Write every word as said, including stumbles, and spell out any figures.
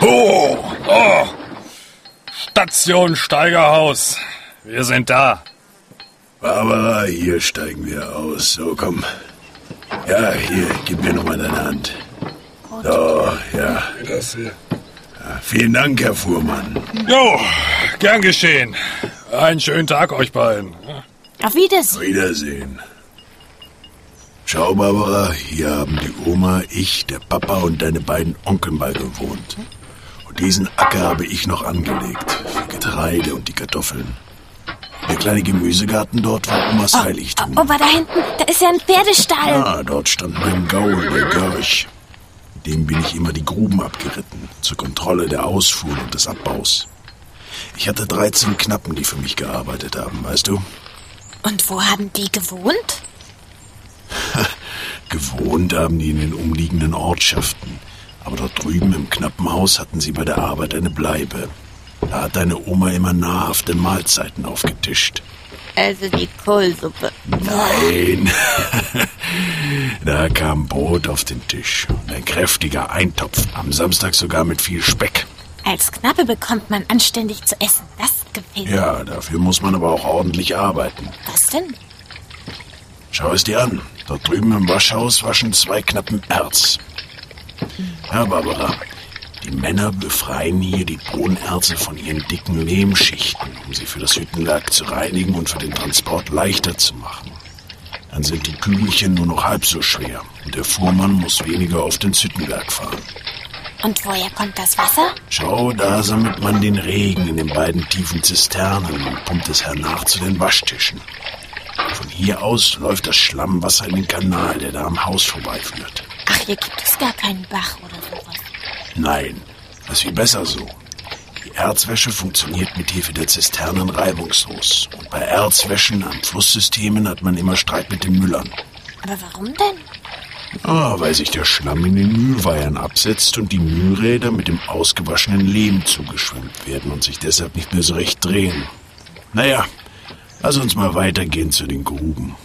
Oh, oh. Station Steigerhaus. Wir sind da. Barbara, hier steigen wir aus. So, komm. Ja, hier, gib mir nochmal deine Hand. So, ja. Das hier. Ja. Vielen Dank, Herr Fuhrmann. Jo, gern geschehen. Einen schönen Tag euch beiden. Auf Wiedersehen. Wiedersehen. Schau, Barbara, hier haben die Oma, ich, der Papa und deine beiden Onkel mal gewohnt. Und diesen Acker habe ich noch angelegt. Für Getreide und die Kartoffeln. Der kleine Gemüsegarten dort war Omas oh, Heiligtum. Oh, aber da hinten, da ist ja ein Pferdestall. Ja, dort stand mein Gaul, der Görch. Dem bin ich immer die Gruben abgeritten, zur Kontrolle der Ausfuhr und des Abbaus. Ich hatte dreizehn Knappen, die für mich gearbeitet haben, weißt du? Und wo haben die gewohnt? Gewohnt haben die in den umliegenden Ortschaften. Aber dort drüben im Knappenhaus hatten sie bei der Arbeit eine Bleibe. Da hat deine Oma immer nahrhafte Mahlzeiten aufgetischt. Also die Kohlsuppe. Nein. Da kam Brot auf den Tisch und ein kräftiger Eintopf, am Samstag sogar mit viel Speck. Als Knappe bekommt man anständig zu essen. Das gefällt mir. Ja, dafür muss man aber auch ordentlich arbeiten. Was denn? Schau es dir an. Dort drüben im Waschhaus waschen zwei Knappen Erz. Ja, Barbara, die Männer befreien hier die Bohnerze von ihren dicken Lehmschichten, um sie für das Hüttenwerk zu reinigen und für den Transport leichter zu machen. Dann sind die Kügelchen nur noch halb so schwer und der Fuhrmann muss weniger oft ins Hüttenwerk fahren. Und woher kommt das Wasser? Schau, da sammelt man den Regen in den beiden tiefen Zisternen und pumpt es hernach zu den Waschtischen. Von hier aus läuft das Schlammwasser in den Kanal, der da am Haus vorbeiführt. Ach, hier gibt es gar keinen Bach oder sowas. Nein, das ist viel besser so. Die Erzwäsche funktioniert mit Hilfe der Zisternen reibungslos. Und bei Erzwäschen an Flusssystemen hat man immer Streit mit den Müllern. Aber warum denn? Ah, weil sich der Schlamm in den Mühlweihern absetzt und die Mühlräder mit dem ausgewaschenen Lehm zugeschwemmt werden und sich deshalb nicht mehr so recht drehen. Naja, lass uns mal weitergehen zu den Gruben.